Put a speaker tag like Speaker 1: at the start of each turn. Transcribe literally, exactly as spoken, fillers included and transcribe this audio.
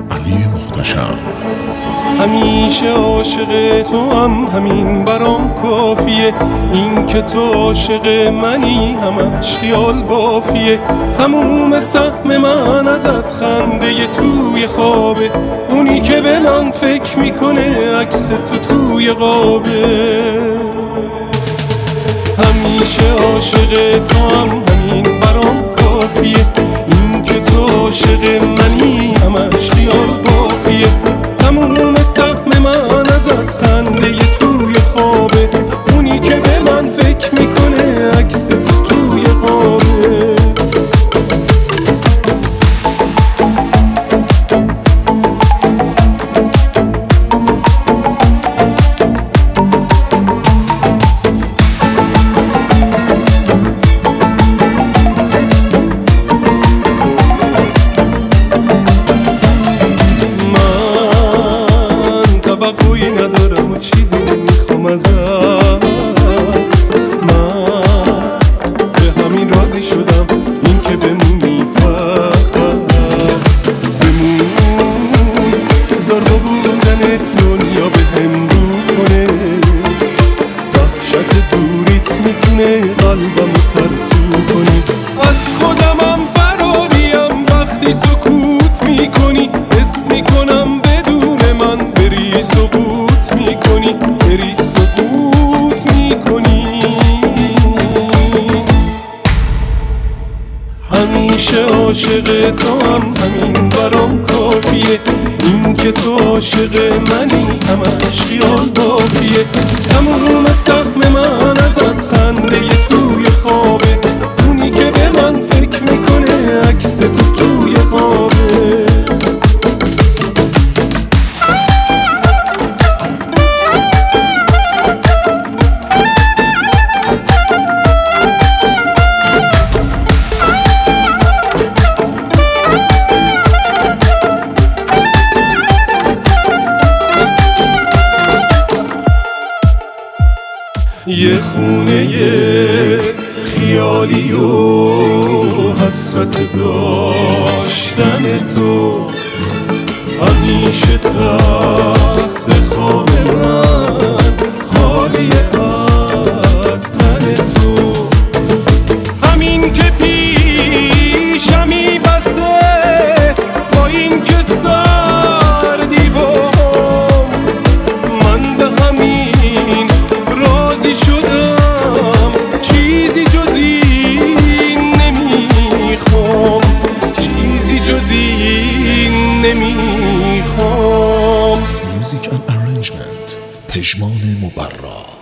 Speaker 1: علی محتشم.
Speaker 2: همیشه عاشق تو هم، همین برام کافیه. این که تو عاشق منی همش خیال بافیه. تموم سهم من ازت خنده توی خوابه. اونی که به من فکر میکنه عکس تو توی قابه. همیشه عاشق تو هم، همین برام کافیه. این که تو عاشق منی همش خیال بافیه. تموم سهم من ازت خنده توی خوابه. اونی که به من فکر میکنه عکس تو توی قابه. توقعی ندارم و چیزی نمیخوام ازت. من به همین راضی شدم، این که بمونی فقط بمون. بذار با بودن دنیا به هم رو کنه. وحشت دوریت میتونه قلبمو ترسو کنی. از خودمم فراریم وقتی سکوت میکنی. حس میکنم بدون من بری سقوط میکنی، بری سقوط میکنی. همیشه عاشق تو هم، همین برام کافیه. این که تو عاشق منی همش خیال بافیه. تموم سهم من ازت خنده توی خوابه. اونی که به من فکر میکنه عکس تو توی خوابه. یه خونه خیالی و حسرت داشتن تو. همیشه تخت خواب من خالی از تن تو. همین که پیشمی بسه با این که سردی بام. من به همین راضی شدم، چیزی جز این نمیخوام، چیزی جز این نمیخوام.
Speaker 1: میوزیک اند ارنجمنت پژمان مبرا.